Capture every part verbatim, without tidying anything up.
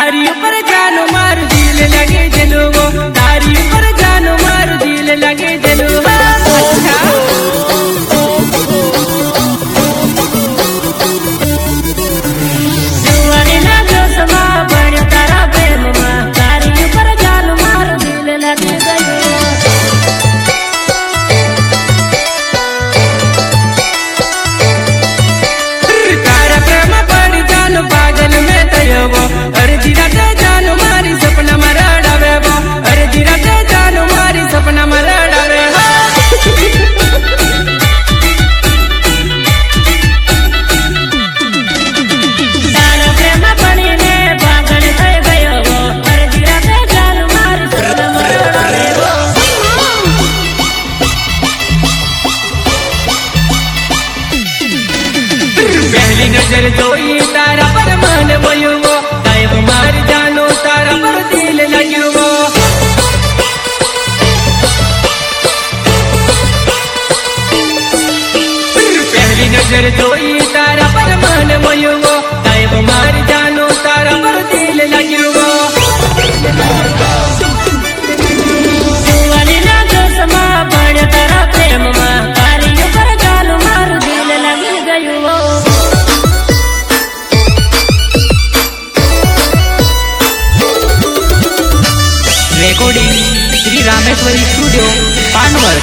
तारी ऊपर जानो मार दिल लगे जलो वो तारी ऊपर जानो मार दिल लगे जलो अच्छा जुआनी ना जो समा बड़ तारा प्रेम में तारी ऊपर जानो मार दिल लगे जलो तारा प्रेम बड़ जानो पागल में तयो वो अरे जीरा ते जानो मारी सपना मरड़ावे वो अरे जीरा ते जानो मारी सपना मरड़ावे तारा प्रेम बड़ी ने पागल થઈ ગયો वो अरे जीरा ते जानो मारी सपना मरड़ावे वो पहली नजर जोई तारा पर मन वयो वो कायम मार जानो तारा पर दिल लग्यो वो पहली नजर जोई तारा पर मन वयो वो कायम मार जानो तारा पर दिल लग्यो वो जुआनी ना जो समा बड़ तारा प्रेम में तारी ऊपर जानो मार दिल लगी गयो वो recording Shri Rameshwari studio Panwar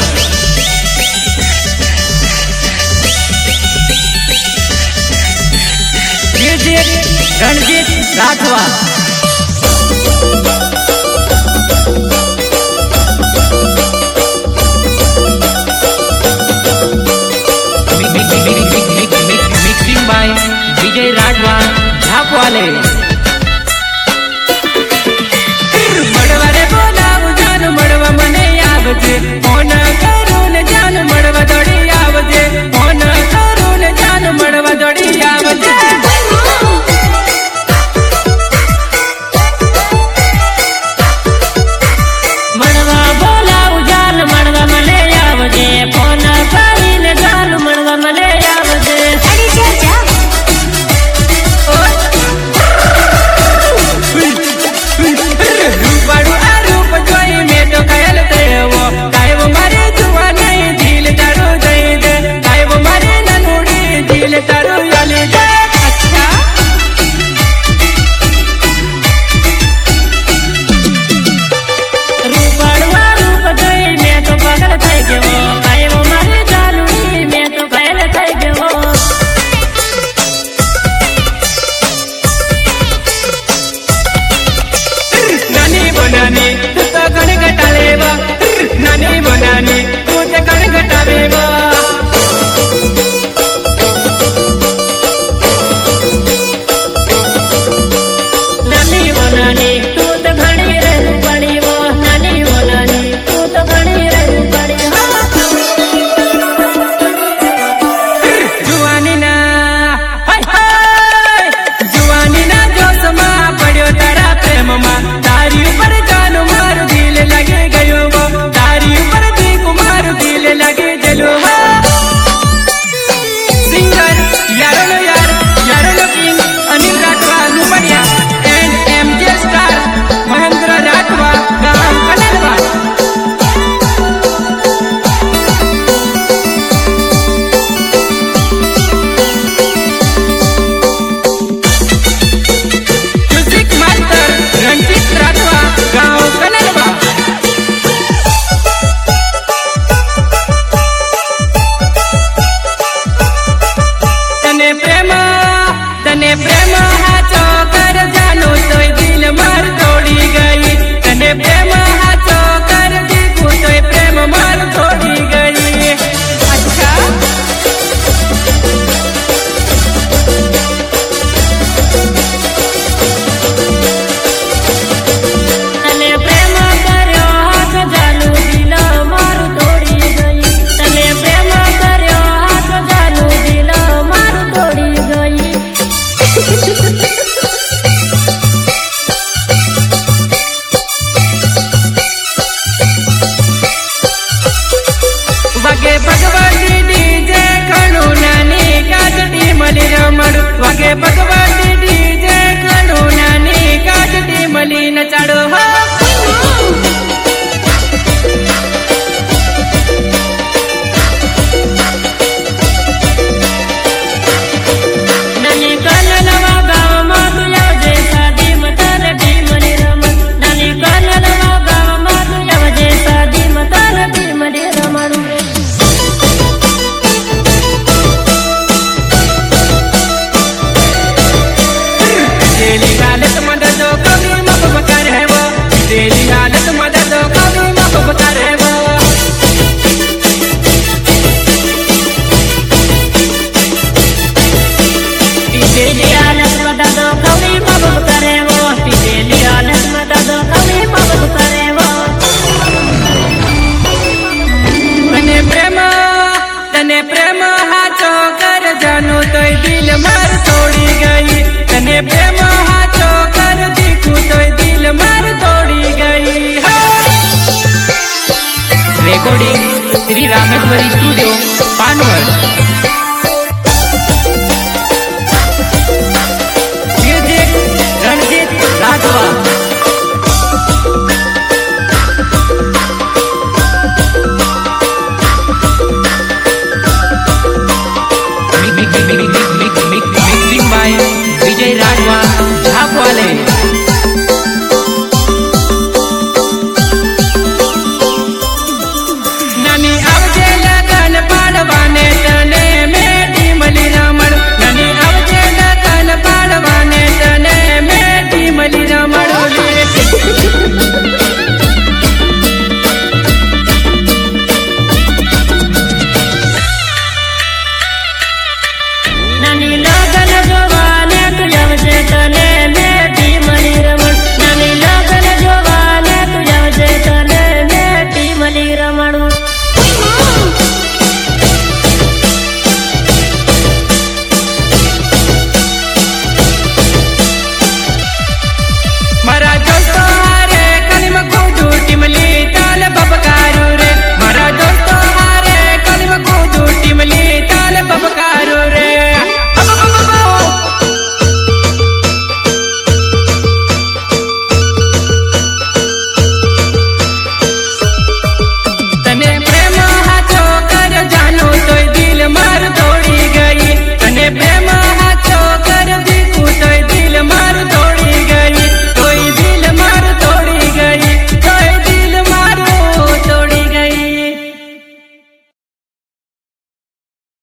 music Ranjit Rathwa mixing by Vijay Rathwa झापवाले मड़वा मने आवजे फोन करो ने जान मड़वा दौड़ी आवजे फोन करो ने जान मड़वा दौड़ी आवजे मड़वा बोलाऊ जान मड़वा मने आवजे फोन करी ने जान मड़वा मने आवजे रूपाड़ू आ रूप जोई में तो खयाल तेवो कायव मारे जुआनी दिल तारो दे दे कायव मारे ननुड़ी दिल तारो याले दे अच्छा रूपाड़ू आ रूप जोई में तो पागल થઈ ગયો कायव मारे जालुड़ी में तो घायल થઈ ગયો नानी बनानी तू तो गण घटालेवा नानी बनानी तू तो गण घटालेवा नानी बनानी तू तो घणी रहू पड़ी वो नानी बनानी तू तो घणी रहू पड़ी जुआनी ना हाय हाय जुआनी ना जो समा पड़्यो तारा प्रेम में